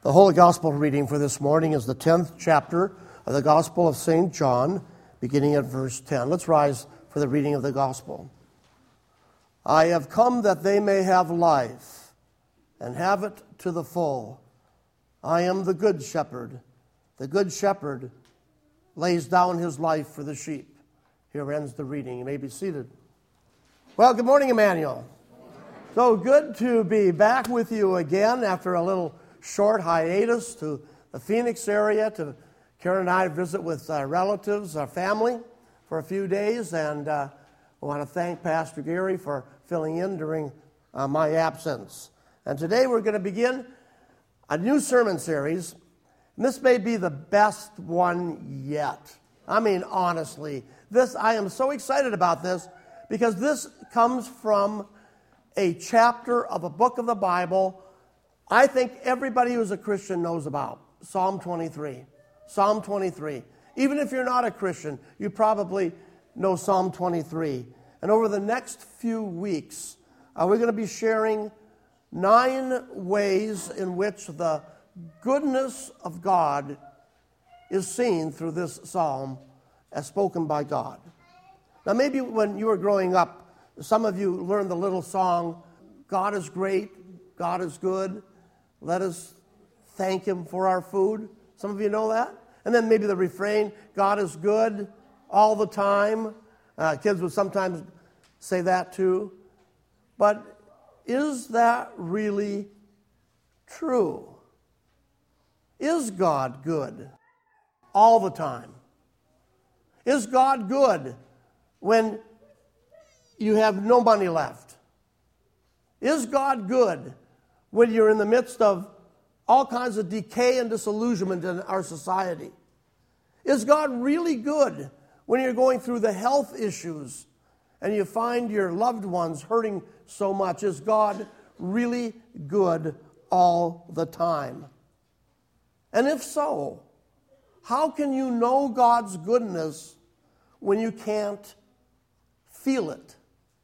The Holy Gospel reading for this morning is the 10th chapter of the Gospel of St. John, beginning at verse 10. Let's rise for the reading of the Gospel. I have come that they may have life, and have it to the full. I am the good shepherd. The good shepherd lays down his life for the sheep. Here ends the reading. You may be seated. Well, good morning, Emmanuel. So good to be back with you again after a little short hiatus to the Phoenix area. Karen and I visit with relatives, our family, for a few days, and I want to thank Pastor Gary for filling in during my absence. And today we're going to begin a new sermon series, and this may be the best one yet. I mean, honestly, I am so excited about this because this comes from a chapter of a book of the Bible I think everybody who's a Christian knows about, Psalm 23. Psalm 23. Even if you're not a Christian, you probably know Psalm 23. And over the next few weeks, we're going to be sharing 9 ways in which the goodness of God is seen through this psalm as spoken by God. Now, maybe when you were growing up, some of you learned the little song, God is great, God is good, let us thank him for our food. Some of you know that. And then maybe the refrain, God is good all the time. Kids would sometimes say that too. But is that really true? Is God good all the time? Is God good when you have no money left? Is God good when you're in the midst of all kinds of decay and disillusionment in our society? Is God really good when you're going through the health issues and you find your loved ones hurting so much? Is God really good all the time? And if so, how can you know God's goodness when you can't feel it?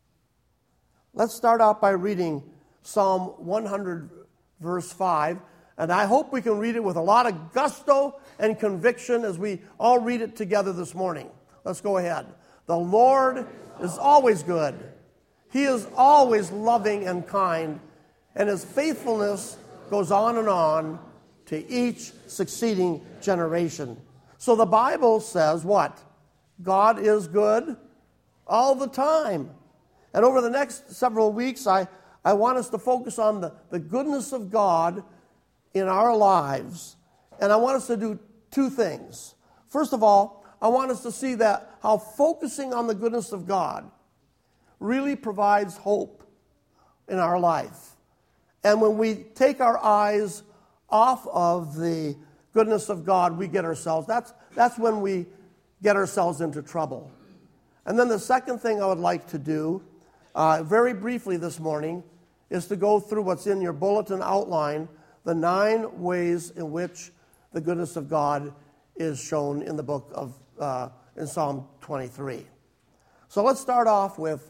Let's start out by reading Psalm 100, verse 5. And I hope we can read it with a lot of gusto and conviction as we all read it together this morning. Let's go ahead. The Lord is always good. He is always loving and kind, and his faithfulness goes on and on to each succeeding generation. So the Bible says what? God is good all the time. And over the next several weeks, I want us to focus on the goodness of God in our lives. And I want us to do 2 things. First of all, I want us to see that how focusing on the goodness of God really provides hope in our life. And when we take our eyes off of the goodness of God, we get ourselves, that's when we get ourselves into trouble. And then the second thing I would like to do, very briefly this morning, is to go through what's in your bulletin outline, the 9 ways in which the goodness of God is shown in the book of in Psalm 23. So let's start off with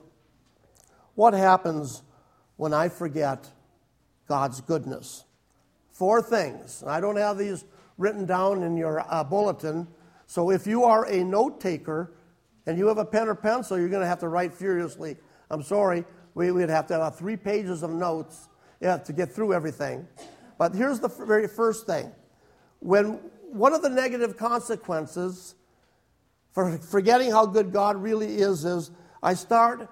what happens when I forget God's goodness. 4 things. I don't have these written down in your bulletin, so if you are a note taker and you have a pen or pencil, you're going to have to write furiously. I'm sorry, we'd have to have 3 pages of notes to get through everything. But here's the very first thing. When one of the negative consequences for forgetting how good God really is I start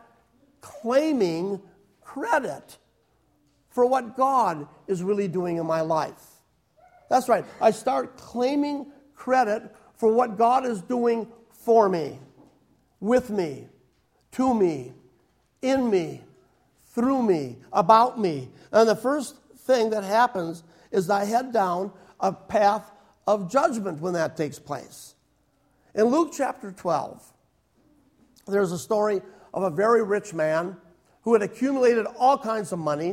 claiming credit for what God is really doing in my life. That's right. I start claiming credit for what God is doing for me, with me, to me, in me, through me, about me. And the first thing that happens is I head down a path of judgment when that takes place. In Luke chapter 12, there's a story of a very rich man who had accumulated all kinds of money.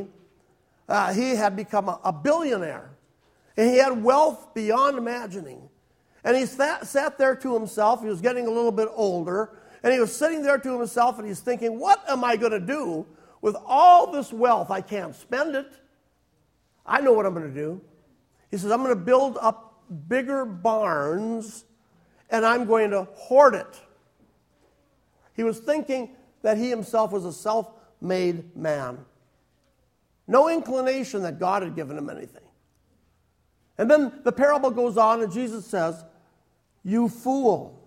He had become a billionaire, and he had wealth beyond imagining. And he sat there to himself. He was getting a little bit older, and he was sitting there to himself, and he's thinking, what am I going to do with all this wealth? I can't spend it. I know what I'm going to do. He says, I'm going to build up bigger barns and I'm going to hoard it. He was thinking that he himself was a self-made man. No inclination that God had given him anything. And then the parable goes on and Jesus says, you fool,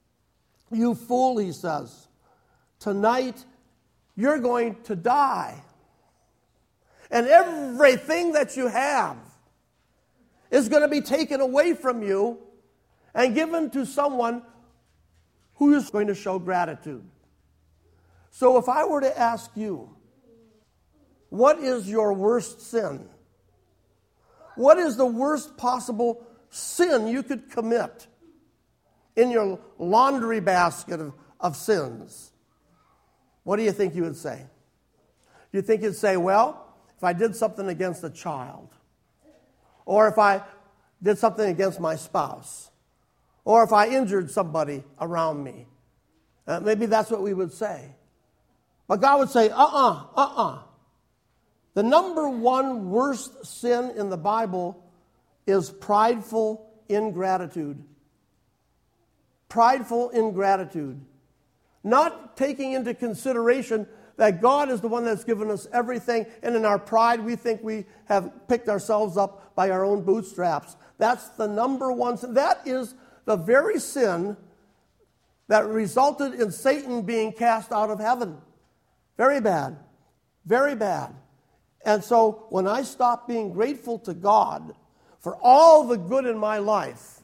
he says, tonight you're going to die. And everything that you have is going to be taken away from you and given to someone who is going to show gratitude. So if I were to ask you, what is your worst sin? What is the worst possible sin you could commit in your laundry basket of sins? What do you think you would say? Do you think you'd say, well, if I did something against a child, or if I did something against my spouse, or if I injured somebody around me, maybe that's what we would say. But God would say, The number one worst sin in the Bible is prideful ingratitude. Prideful ingratitude. Not taking into consideration that God is the one that's given us everything, and in our pride we think we have picked ourselves up by our own bootstraps. That's the number one sin. That is the very sin that resulted in Satan being cast out of heaven. Very bad. Very bad. And so when I stop being grateful to God for all the good in my life,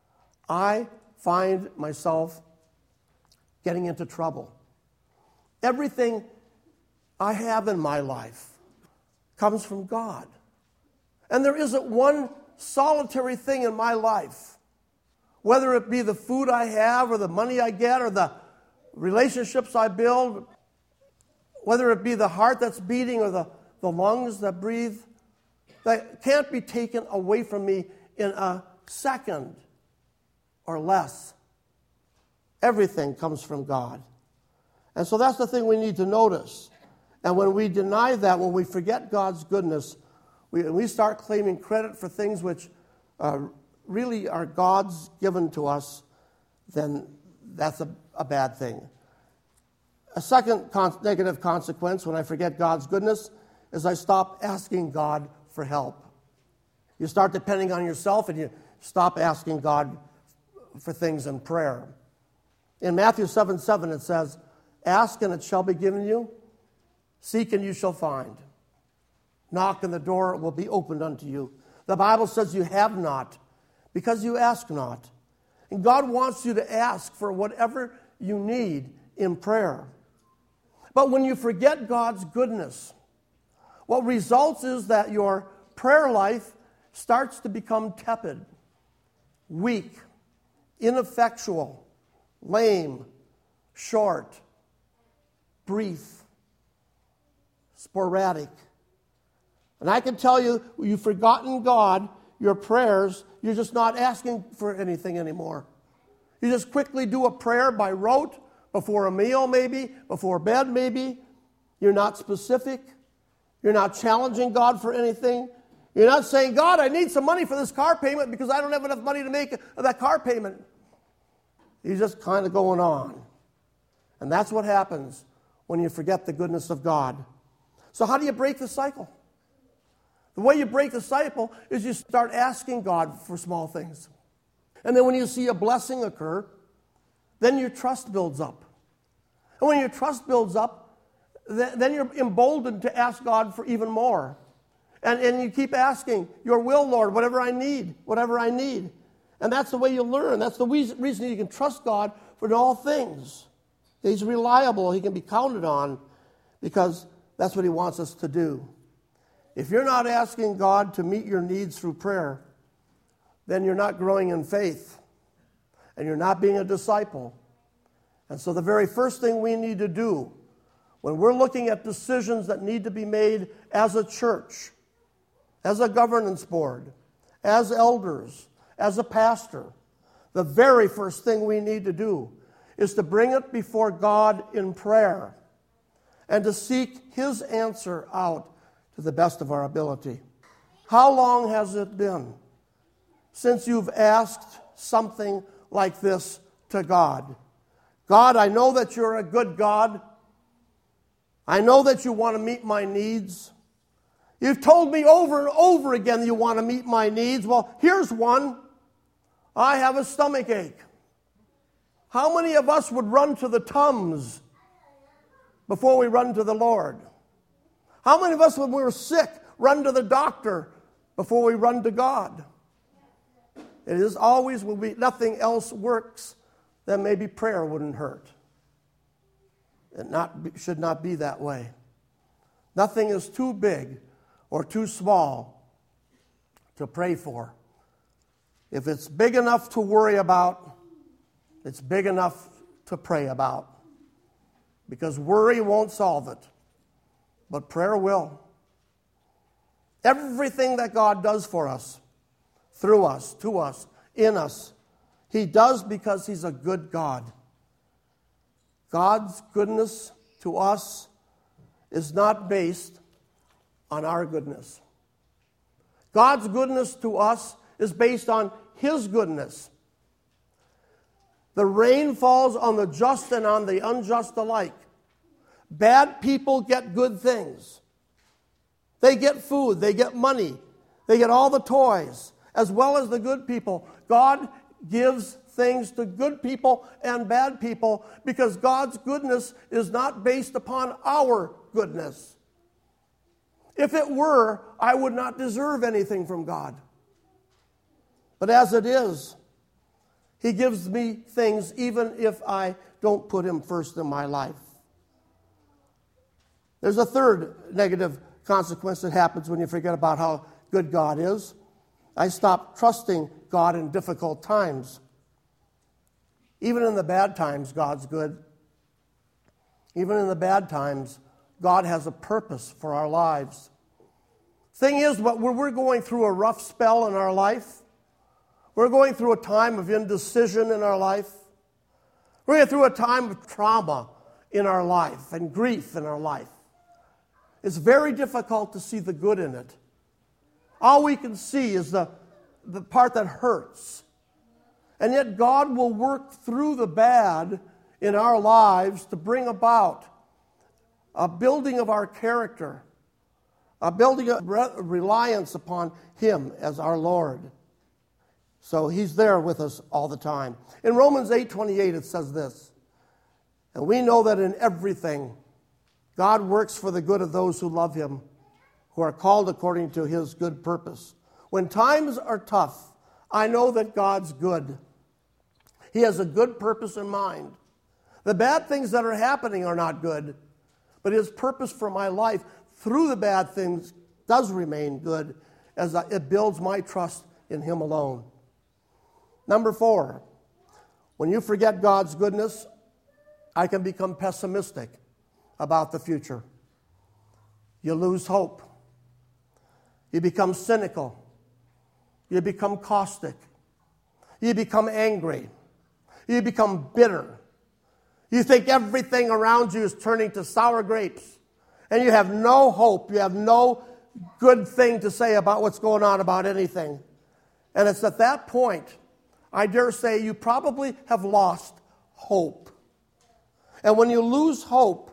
I find myself getting into trouble. Everything I have in my life comes from God. And there isn't one solitary thing in my life, whether it be the food I have or the money I get or the relationships I build, whether it be the heart that's beating or the lungs that breathe, that can't be taken away from me in a second or less. Everything comes from God. And so that's the thing we need to notice. And when we deny that, when we forget God's goodness, we start claiming credit for things which really are God's given to us, then that's a bad thing. A second negative consequence when I forget God's goodness is I stop asking God for help. You start depending on yourself and you stop asking God for things in prayer. In Matthew 7:7 it says, ask and it shall be given you, seek and you shall find, knock and the door will be opened unto you. The Bible says you have not because you ask not. And God wants you to ask for whatever you need in prayer. But when you forget God's goodness, what results is that your prayer life starts to become tepid, weak, ineffectual, lame, short, brief, sporadic. And I can tell you, you've forgotten God, your prayers, you're just not asking for anything anymore. You just quickly do a prayer by rote, before a meal maybe, before bed maybe. You're not specific. You're not challenging God for anything. You're not saying, God, I need some money for this car payment because I don't have enough money to make that car payment. You're just kind of going on. And that's what happens when you forget the goodness of God. So how do you break the cycle? The way you break the cycle is you start asking God for small things. And then when you see a blessing occur, then your trust builds up. And when your trust builds up, then you're emboldened to ask God for even more. And you keep asking, your will, Lord, whatever I need. And that's the way you learn. That's the reason you can trust God for all things. He's reliable. He can be counted on because that's what he wants us to do. If you're not asking God to meet your needs through prayer, then you're not growing in faith. And you're not being a disciple. And so the very first thing we need to do when we're looking at decisions that need to be made as a church, as a governance board, as elders, as a pastor, the very first thing we need to do is to bring it before God in prayer and to seek his answer out to the best of our ability. How long has it been since you've asked something like this to God. God, I know that you're a good God. I know that you want to meet my needs. You've told me over and over again that you want to meet my needs. Well, here's one. I have a stomach ache. How many of us would run to the Tums before we run to the Lord? How many of us, when we were sick, run to the doctor before we run to God? It is always when nothing else works, then maybe prayer wouldn't hurt. It should not be that way. Nothing is too big or too small to pray for. If it's big enough to worry about, it's big enough to pray about. Because worry won't solve it, but prayer will. Everything that God does for us, through us, to us, in us, He does because He's a good God. God's goodness to us is not based on our goodness. God's goodness to us is based on His goodness. The rain falls on the just and on the unjust alike. Bad people get good things. They get food, they get money, they get all the toys, as well as the good people. God gives things to good people and bad people because God's goodness is not based upon our goodness. If it were, I would not deserve anything from God. But as it is, He gives me things even if I don't put Him first in my life. There's a third negative consequence that happens when you forget about how good God is. I stop trusting God in difficult times. Even in the bad times, God's good. Even in the bad times, God has a purpose for our lives. Thing is, when we're going through a rough spell in our life, we're going through a time of indecision in our life, we're going through a time of trauma in our life and grief in our life, it's very difficult to see the good in it. All we can see is the part that hurts. And yet God will work through the bad in our lives to bring about a building of our character, a building of reliance upon Him as our Lord. So He's there with us all the time. In Romans 8:28 it says this, and we know that in everything God works for the good of those who love Him, who are called according to His good purpose. When times are tough, I know that God's good. He has a good purpose in mind. The bad things that are happening are not good, but His purpose for my life through the bad things does remain good as it builds my trust in Him alone. Number 4, when you forget God's goodness, I can become pessimistic about the future. You lose hope. You become cynical. You become caustic. You become angry. You become bitter. You think everything around you is turning to sour grapes. And you have no hope. You have no good thing to say about what's going on about anything. And it's at that point, I dare say, you probably have lost hope. And when you lose hope,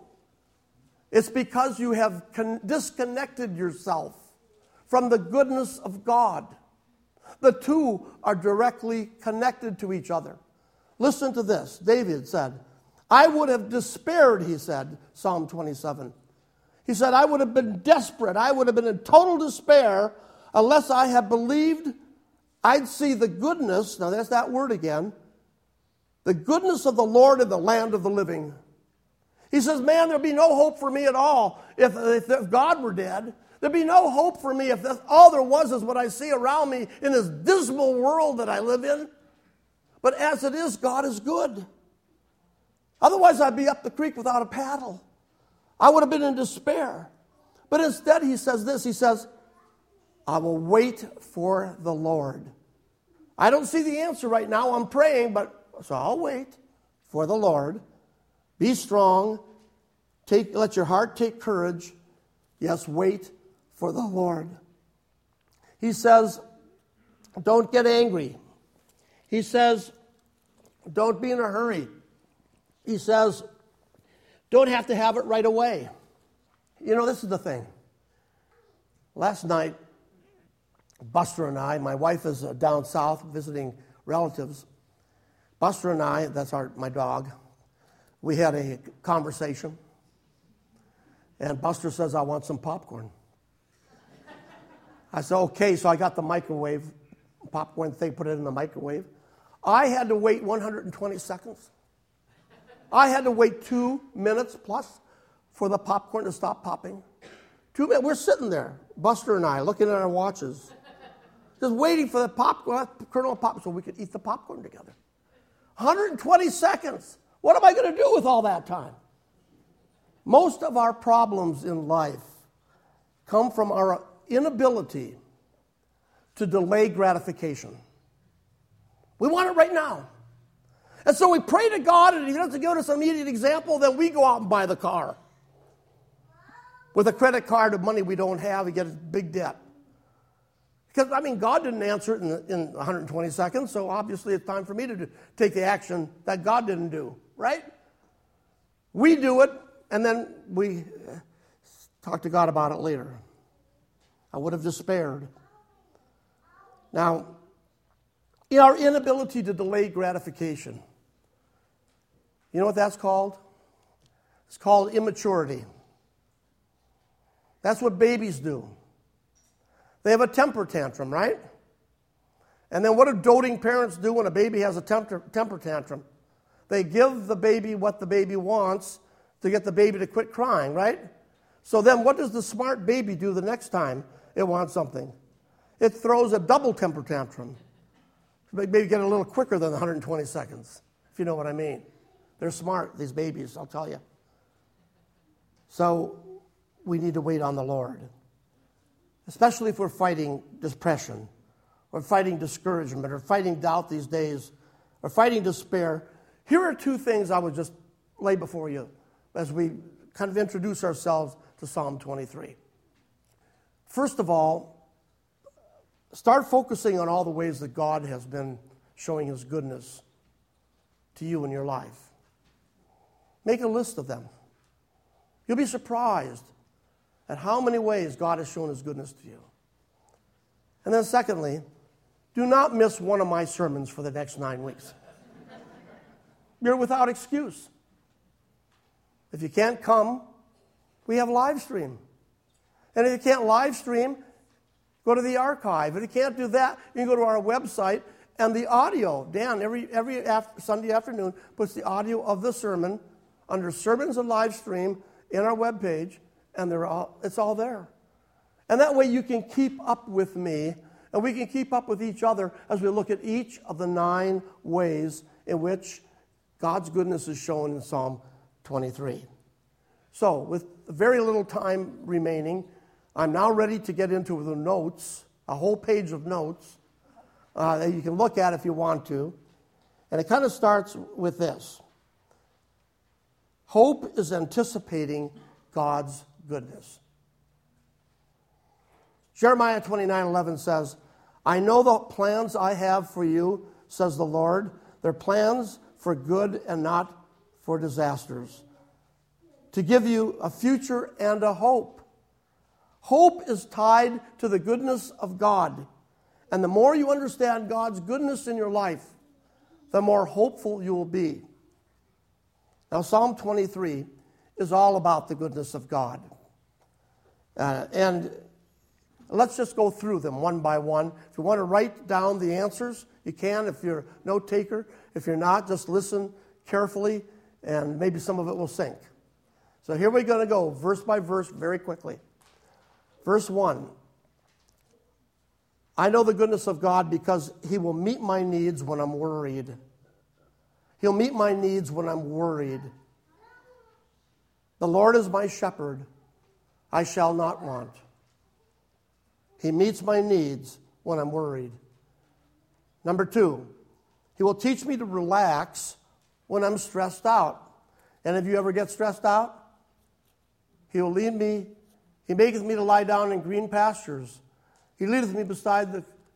it's because you have disconnected yourself from the goodness of God. The two are directly connected to each other. Listen to this. David said, I would have despaired, he said, Psalm 27. He said, I would have been desperate. I would have been in total despair unless I had believed I'd see the goodness, now there's that word again, the goodness of the Lord in the land of the living. He says, man, there'd be no hope for me at all if God were dead. There'd be no hope for me if all there was is what I see around me in this dismal world that I live in. But as it is, God is good. Otherwise, I'd be up the creek without a paddle. I would have been in despair. But instead, he says this. He says, I will wait for the Lord. I don't see the answer right now. I'm praying, so I'll wait for the Lord. Be strong. Let your heart take courage. Yes, wait for the Lord. He says don't get angry. He says, don't be in a hurry. He says, don't have to have it right away. You know, this is the thing. Last night, Buster and I, my wife is down south visiting relatives. Buster and I, that's my dog, we had a conversation. And Buster says, I want some popcorn. I said, okay, so I got the microwave popcorn thing, put it in the microwave. I had to wait 120 seconds. I had to wait 2 minutes plus for the popcorn to stop popping. 2 minutes. We're sitting there, Buster and I, looking at our watches, just waiting for the popcorn, kernel of popcorn, so we could eat the popcorn together. 120 seconds. What am I going to do with all that time? Most of our problems in life come from our inability to delay gratification. We want it right now. And so we pray to God, and He doesn't give us an immediate example, then we go out and buy the car. With a credit card of money we don't have, we get a big debt. Because, God didn't answer it in 120 seconds, so obviously it's time for me to take the action that God didn't do, right? We do it, and then we talk to God about it later. I would have despaired. Now, in our inability to delay gratification, you know what that's called? It's called immaturity. That's what babies do. They have a temper tantrum, right? And then what do doting parents do when a baby has a temper tantrum? They give the baby what the baby wants to get the baby to quit crying, right? So then what does the smart baby do the next time it wants something? It throws a double temper tantrum. Maybe get a little quicker than 120 seconds, if you know what I mean. They're smart, these babies, I'll tell you. So we need to wait on the Lord, especially if we're fighting depression, or fighting discouragement, or fighting doubt these days, or fighting despair. Here are two things I would just lay before you as we kind of introduce ourselves to Psalm 23. First of all, start focusing on all the ways that God has been showing His goodness to you in your life. Make a list of them. You'll be surprised at how many ways God has shown His goodness to you. And then secondly, do not miss one of my sermons for the next 9 weeks. You're without excuse. If you can't come, we have live stream. And if you can't live stream, go to the archive. If you can't do that, you can go to our website and the audio. Dan, every Sunday afternoon, puts the audio of the sermon under Sermons and Live Stream in our webpage, and it's all there. And that way you can keep up with me, and we can keep up with each other as we look at each of the 9 ways in which God's goodness is shown in Psalm 23. So, with very little time remaining, I'm now ready to get into the notes, a whole page of notes that you can look at if you want to. And it kind of starts with this. Hope is anticipating God's goodness. Jeremiah 29:11 says, I know the plans I have for you, says the Lord. They're plans for good and not for disasters, to give you a future and a hope. Hope is tied to the goodness of God. And the more you understand God's goodness in your life, the more hopeful you will be. Now, Psalm 23 is all about the goodness of God. And let's just go through them one by one. If you want to write down the answers, you can. If you're a note taker, if you're not, just listen carefully, and maybe some of it will sink. So here we're going to go verse by verse very quickly. Verse 1. I know the goodness of God because He will meet my needs when I'm worried. He'll meet my needs when I'm worried. The Lord is my shepherd. I shall not want. He meets my needs when I'm worried. Number 2, He will teach me to relax when I'm stressed out. And if you ever get stressed out, He will lead me. He maketh me to lie down in green pastures. He leadeth me beside the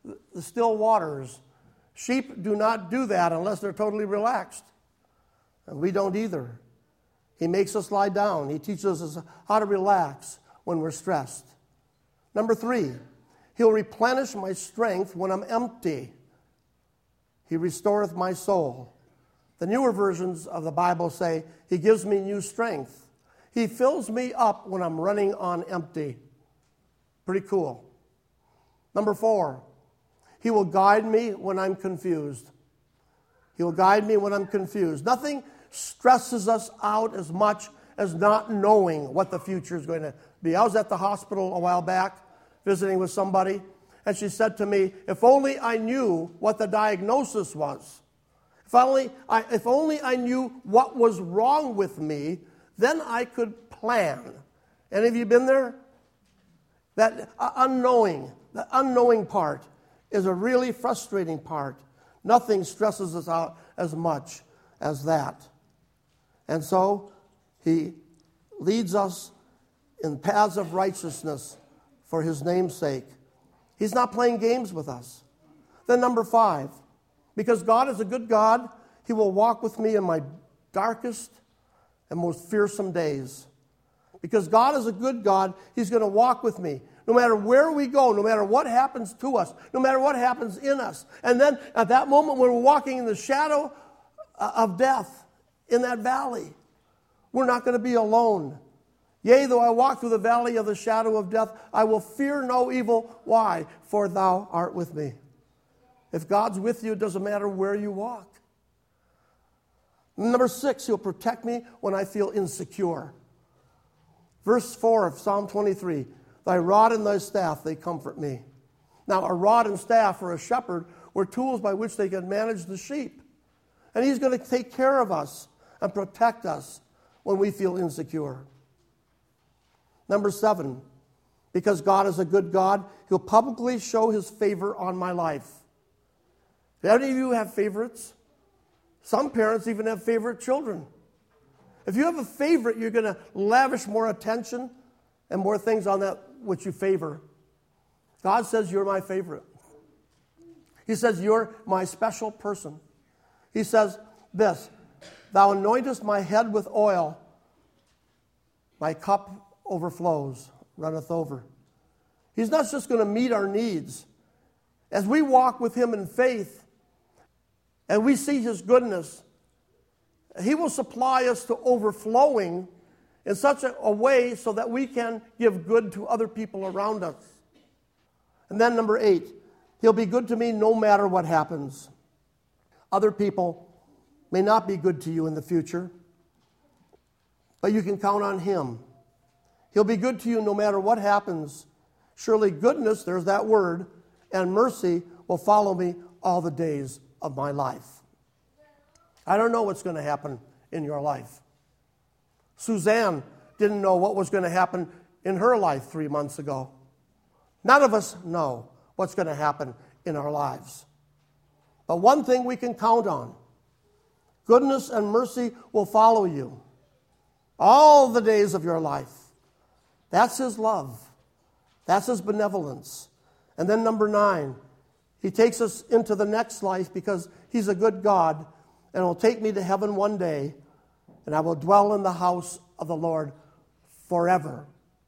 the still waters. Sheep do not do that unless they're totally relaxed. And we don't either. He makes us lie down. He teaches us how to relax when we're stressed. Number 3, He'll replenish my strength when I'm empty. He restoreth my soul. The newer versions of the Bible say, He gives me new strength. He fills me up when I'm running on empty. Pretty cool. Number 4, He will guide me when I'm confused. He will guide me when I'm confused. Nothing stresses us out as much as not knowing what the future is going to be. I was at the hospital a while back visiting with somebody, and she said to me, if only I knew what the diagnosis was. If only I knew what was wrong with me, then I could plan. Any of you been there? That the unknowing part is a really frustrating part. Nothing stresses us out as much as that. And so He leads us in paths of righteousness for His name's sake. He's not playing games with us. Then number 5, because God is a good God, He will walk with me in my darkest and most fearsome days. Because God is a good God, He's going to walk with me. No matter where we go, no matter what happens to us, no matter what happens in us. And then at that moment when we're walking in the shadow of death in that valley, we're not going to be alone. Yea, though I walk through the valley of the shadow of death, I will fear no evil. Why? For Thou art with me. If God's with you, it doesn't matter where you walk. Number 6, He'll protect me when I feel insecure. Verse 4 of Psalm 23, Thy rod and Thy staff, they comfort me. Now, a rod and staff for a shepherd were tools by which they could manage the sheep. And He's going to take care of us and protect us when we feel insecure. Number 7, because God is a good God, He'll publicly show His favor on my life. Do any of you have favorites? Some parents even have favorite children. If you have a favorite, you're going to lavish more attention and more things on that which you favor. God says, you're my favorite. He says, you're my special person. He says this, Thou anointest my head with oil. My cup overflows, runneth over. He's not just going to meet our needs. As we walk with Him in faith and we see His goodness, He will supply us to overflowing in such a way so that we can give good to other people around us. And then number 8, He'll be good to me no matter what happens. Other people may not be good to you in the future, but you can count on Him. He'll be good to you no matter what happens. Surely goodness, there's that word, and mercy will follow me all the days of my life. I don't know what's going to happen in your life. Suzanne didn't know what was going to happen in her life 3 months ago. None of us know what's going to happen in our lives. But one thing we can count on, goodness and mercy will follow you all the days of your life. That's His love. That's His benevolence. And then number 9, He takes us into the next life because He's a good God and will take me to heaven one day, and I will dwell in the house of the Lord forever,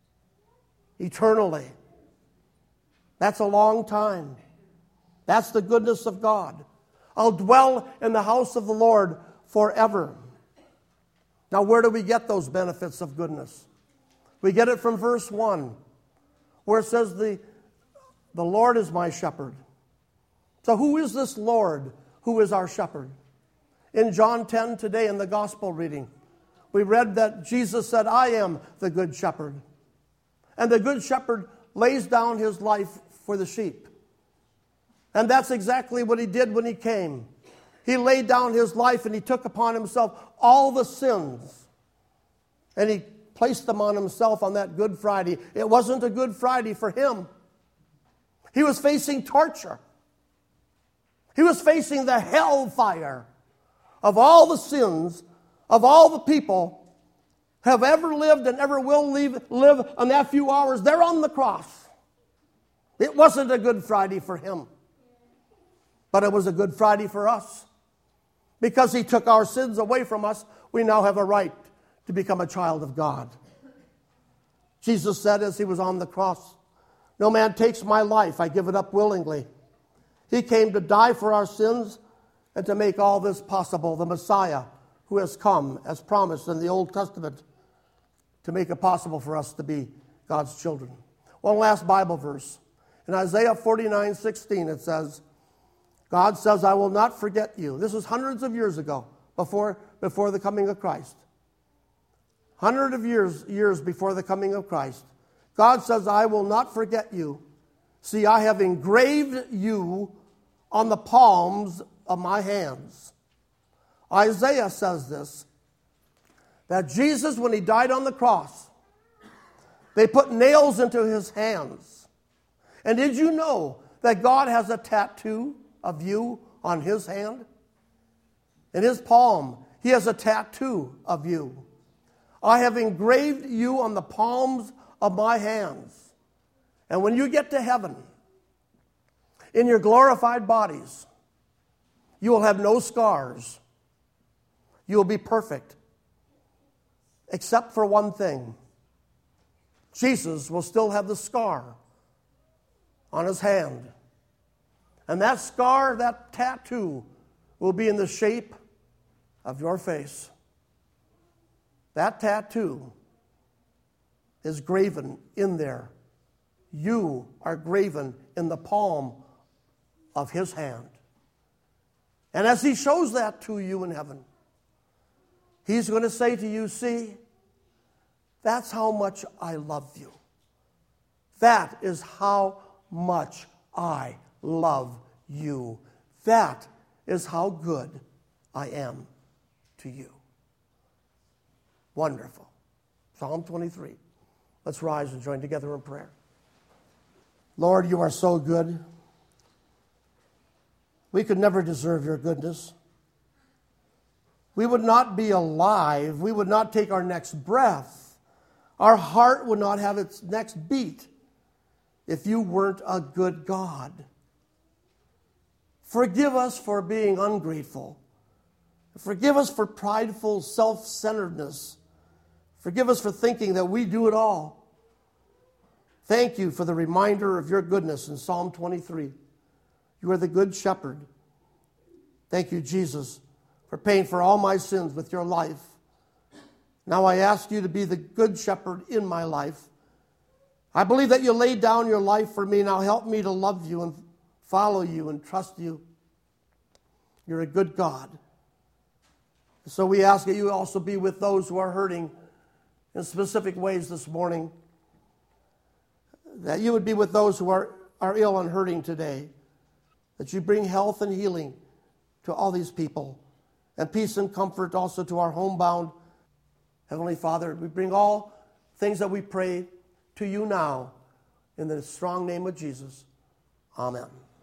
eternally. That's a long time. That's the goodness of God. I'll dwell in the house of the Lord forever. Now, where do we get those benefits of goodness? We get it from verse 1, where it says, the Lord is my shepherd. So who is this Lord who is our shepherd? In John 10 today in the gospel reading, we read that Jesus said, I am the good shepherd. And the good shepherd lays down his life for the sheep. And that's exactly what He did when He came. He laid down His life and He took upon Himself all the sins. And He placed them on Himself on that Good Friday. It wasn't a Good Friday for Him. He was facing torture. He was facing the hellfire of all the sins of all the people have ever lived and ever will live on that few hours. They're on the cross. It wasn't a Good Friday for Him. But it was a Good Friday for us. Because he took our sins away from us, we now have a right to become a child of God. Jesus said as he was on the cross, "No man takes my life, I give it up willingly." He came to die for our sins and to make all this possible. The Messiah who has come, as promised in the Old Testament, to make it possible for us to be God's children. One last Bible verse. In Isaiah 49:16 it says, God says, "I will not forget you." This was hundreds of years ago, before the coming of Christ. Hundreds of years before the coming of Christ. God says, "I will not forget you. See, I have engraved you on the palms of my hands." Isaiah says this, that Jesus, when he died on the cross, they put nails into his hands. And did you know that God has a tattoo of you on his hand? In his palm, he has a tattoo of you. "I have engraved you on the palms of my hands." And when you get to heaven, in your glorified bodies, you will have no scars. You will be perfect. Except for one thing. Jesus will still have the scar on his hand. And that scar, that tattoo, will be in the shape of your face. That tattoo is graven in there. You are graven in the palm of his hand. And as he shows that to you in heaven, he's going to say to you, "See, that's how much I love you. That is how much I love you. That is how good I am to you." Wonderful. Psalm 23. Let's rise and join together in prayer. Lord, you are so good. We could never deserve your goodness. We would not be alive. We would not take our next breath. Our heart would not have its next beat if you weren't a good God. Forgive us for being ungrateful. Forgive us for prideful self-centeredness. Forgive us for thinking that we do it all. Thank you for the reminder of your goodness in Psalm 23. You are the good shepherd. Thank you, Jesus, for paying for all my sins with your life. Now I ask you to be the good shepherd in my life. I believe that you laid down your life for me. Now help me to love you and follow you and trust you. You're a good God. So we ask that you also be with those who are hurting in specific ways this morning. That you would be with those who are ill and hurting today. That you bring health and healing to all these people. And peace and comfort also to our homebound. Heavenly Father, we bring all things that we pray to you now in the strong name of Jesus. Amen.